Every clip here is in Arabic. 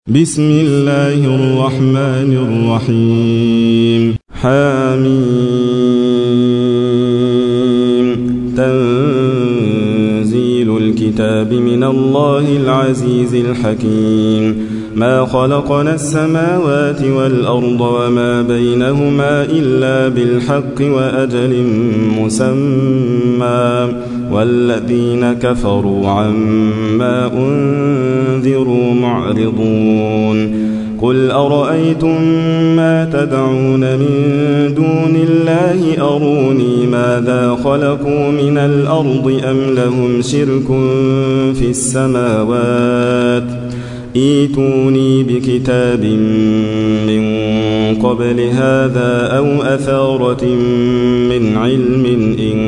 بسم الله الرحمن الرحيم. حميم. تنزيل الكتاب من الله العزيز الحكيم. ما خلقنا السماوات والأرض وما بينهما إلا بالحق وأجل مسمى والذين كفروا عما أنذروا معرضون. قل أرأيتم ما تدعون من دون الله أروني ماذا خلقوا من الأرض أم لهم شرك في السماوات ائتوني بكتاب من قبل هذا أو أثارة من علم إن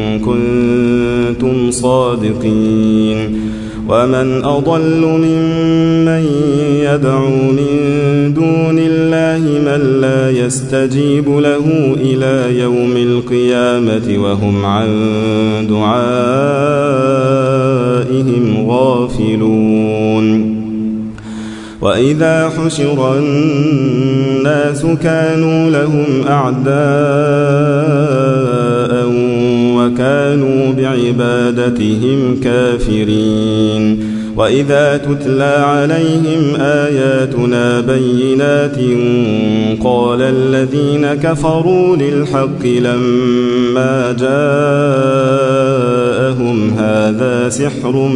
كنتم صادقين. ومن أضل ممن يدعو من دون الله من لا يستجيب له إلى يوم القيامة وهم عن دعائهم غافلون. وإذا حشر الناس كانوا لهم أعداء وكانوا بعبادتهم كافرين. وإذا تتلى عليهم آياتنا بينات قال الذين كفروا للحق لما جاءهم هذا سحر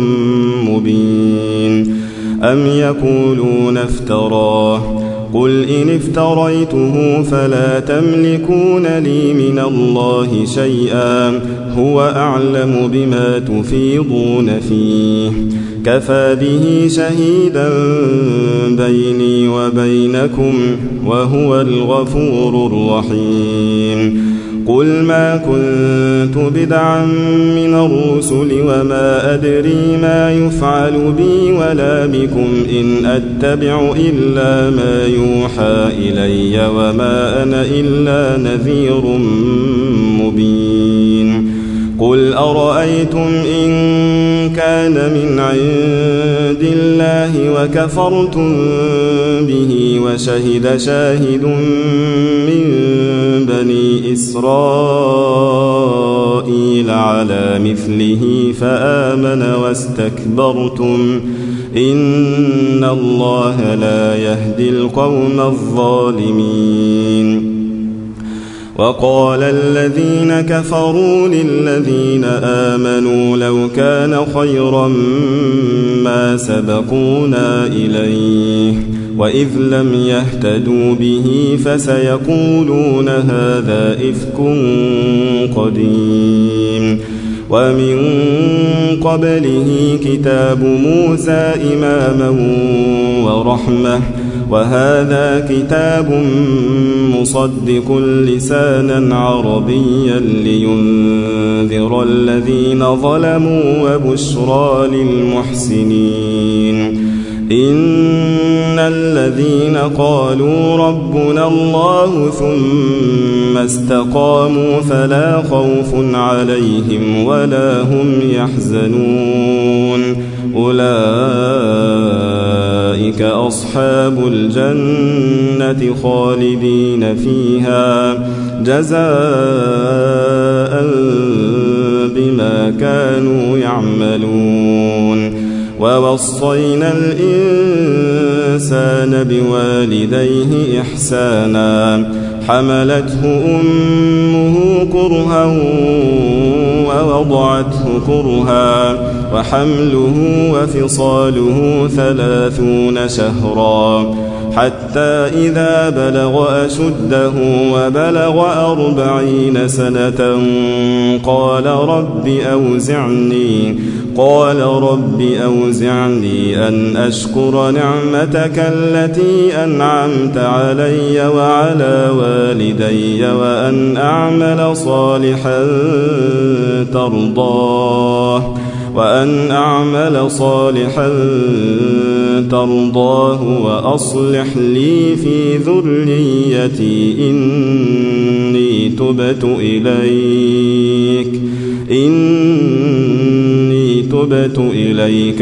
مبين أم يقولون افتراه قل إن افتريته فلا تملكون لي من الله شيئا هو أعلم بما تفيضون فيه كفى به شهيدا بيني وبينكم وهو الغفور الرحيم. قل ما كنت بدعا من الرسل وما أدري ما يفعل بي ولا بكم إن أتبع إلا ما يوحى إلي وما أنا إلا نذير مبين. قل أرأيتم إن كان من عند الله وكفرتم به وشهد شاهد من بني إسرائيل على مثله فآمن واستكبرتم إن الله لا يهدي القوم الظالمين. وقال الذين كفروا للذين آمنوا لو كان خيرا ما سبقونا إليه وإذ لم يهتدوا به فسيقولون هذا إفك قديم. ومن قبله كتاب موسى إماما ورحمة وهذا كتاب مصدق لسانا عربيا لينذر الذين ظلموا وبشرى للمحسنين. إن الذين قالوا ربنا الله ثم استقاموا فلا خوف عليهم ولا هم يحزنون أولئك أصحاب الجنة خالدين فيها جزاء بما كانوا يعملون. ووصينا الإنسان بوالديه إحسانا حملته أمه كرها ووضعته كرها وحمله وفصاله 30 شهرا حتى إذا بلغ أشده وبلغ 40 سنة قال رب أوزعني أن أشكر نعمتك التي أنعمت علي وعلى والدي وأن أعمل صالحا ترضاه وأصلح لي في ذريتي إني تبت تبت إليك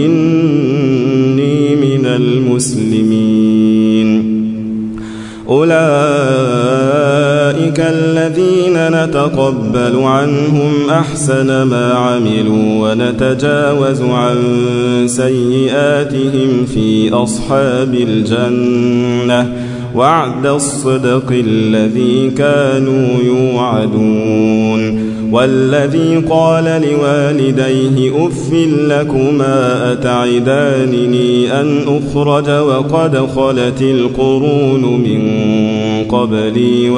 وإني من المسلمين. أولئك الذين نتقبل عنهم أحسن ما عملوا ونتجاوز عن سيئاتهم في أصحاب الجنة وعد الصدق الذي كانوا يوعدون. والذي قال لوالديه أف لكما أتعدانني أن أخرج وقد خلت القرون من قبلي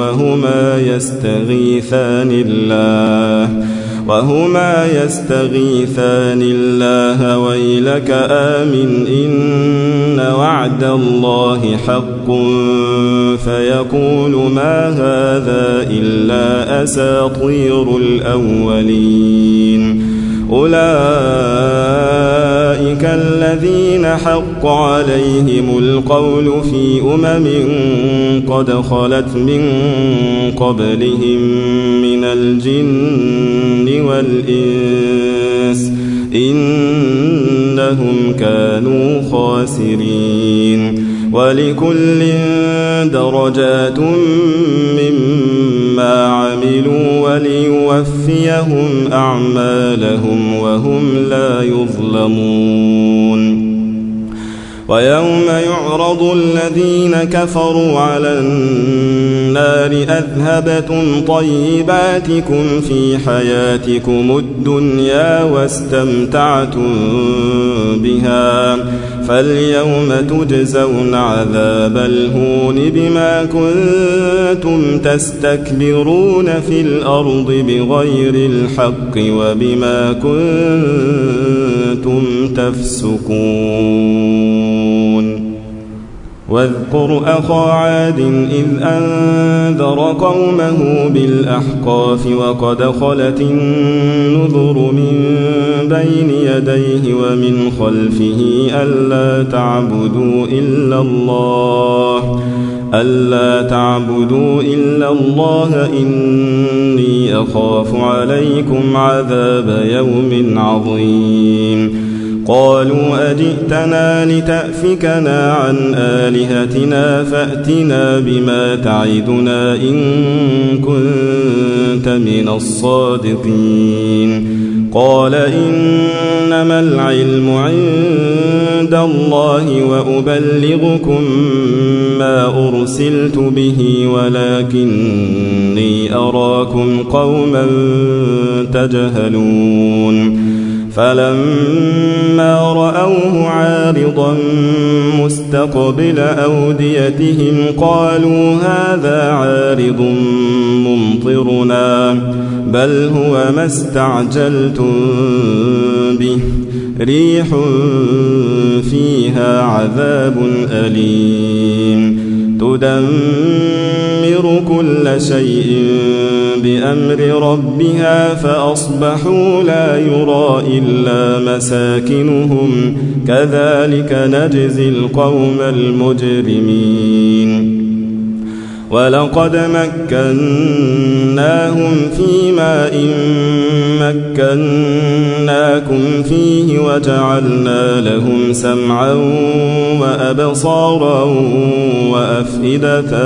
وهما يستغيثان الله ويلك آمن إن وعد الله حق فيقول ما هذا إلا أساطير الأولين. أولئك الذين حق عليهم القول في قد خلت من قبلهم من الجن والإنس إنهم كانوا خاسرين. ولكل درجات مما عملوا وليوفيهم أعمالهم وهم لا يظلمون. ويوم يعرض الذين كفروا على النار أذهبتم طيباتكم في حياتكم الدنيا واستمتعتم بها فاليوم تجزون عذاب الهون بما كنتم تستكبرون في الأرض بغير الحق وبما كنتم تفسقون. واذكر أخا عاد إذ أنذر قومه بالأحقاف وقد خلت النذر من بين يديه ومن خلفه ألا تعبدوا إلا الله إني أخاف عليكم عذاب يوم عظيم. قالوا أجئتنا لتأفكنا عن آلهتنا فأتنا بما تعدنا إن كنت من الصادقين. قال إنما العلم عند الله وأبلغكم ما أرسلت به ولكني أراكم قوما تجهلون. فلما رأوه عارضا مستقبل أوديتهم قالوا هذا عارض ممطرنا بل هو ما استعجلتم به ريح فيها عذاب أليم تدمر كل شيء بأمر ربها فأصبحوا لا يرى إلا مساكنهم كذلك نجزي القوم المجرمين. ولقد مكناهم في ماء مكناكم فيه وجعلنا لهم سمعا وأبصارا وأفئدة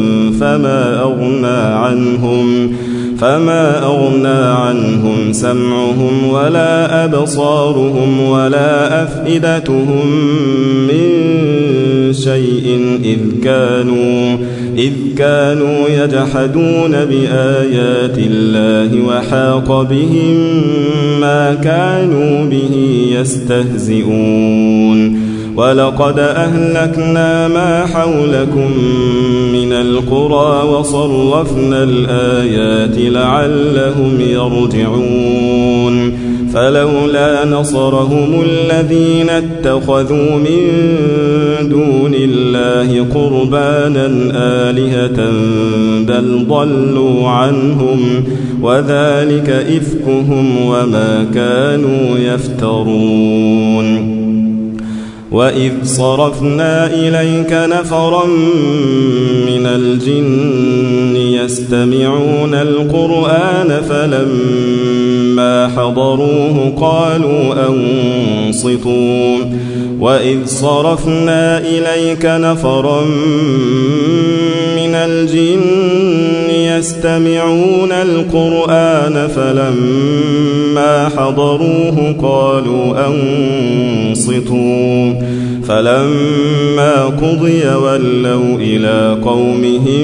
فما أغنى عنهم سمعهم ولا أبصارهم ولا أفئدتهم من شيء إذ كانوا يجحدون بآيات الله وحاق بهم ما كانوا به يستهزئون. ولقد أهلكنا ما حولكم من القرى وصرفنا الآيات لعلهم يرجعون. فلولا نصرهم الذين اتخذوا من دون الله قربانا آلهة بل ضلوا عنهم وذلك إفكهم وما كانوا يفترون. وإذ صرفنا إليك نفرا من الجن يستمعون القرآن فلما حضروه قالوا أنصتوا وإذ صرفنا إليك نفرا من الجن يستمعون القرآن فلما حضروه قالوا أنصتوا فلما قضي ولوا إلى قومهم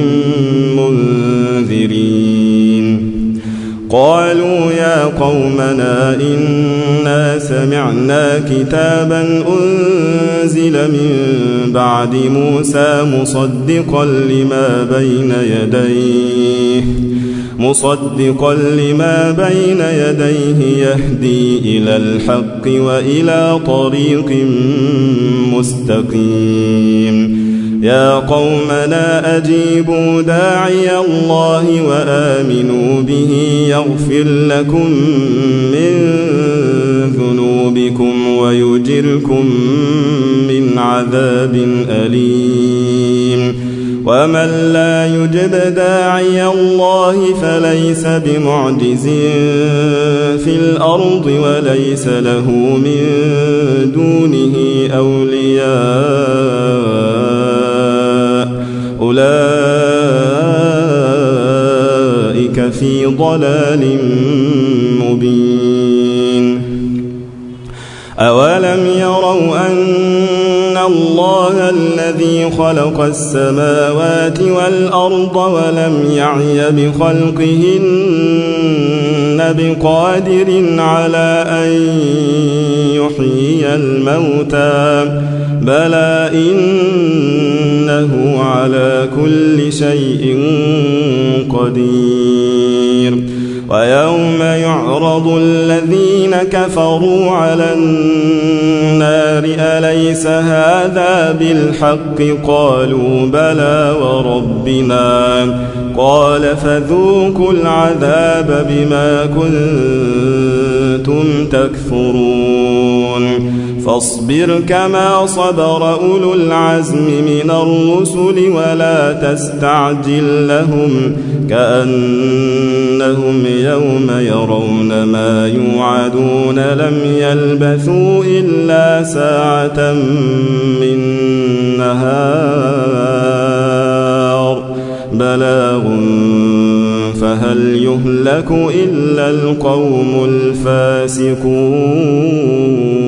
منذرين قالوا يا قومنا إنا سمعنا كتابا أنزل من بعد موسى مصدقا لما بين يديه يهدي إلى الحق وإلى طريق مستقيم يا قومنا أجيبوا داعي الله وآمنوا به يغفر لكم من ذنوبكم ويجركم من عذاب أليم ومن لا يجب داعي الله فليس بمعجز في الأرض وليس له من دونه أولياء أولئك في ضلال مبين أولم يروا أن الله الذي خلق السماوات والأرض ولم يعي بخلقهن بقادر على أن يحيي الموتى بلى إنه على كل شيء قدير ويوم يعرض الذين كفروا على النار أليس هذا بالحق قالوا بلى وربنا قال فذوقوا العذاب بما كنتم تكفرون فاصبر كما صبر أولو العزم من الرسل ولا تستعجل لهم كأنهم يوم يرون ما يوعدون لم يلبثوا إلا ساعة من نهار بلاغ فهل يهلك إلا القوم الفاسقون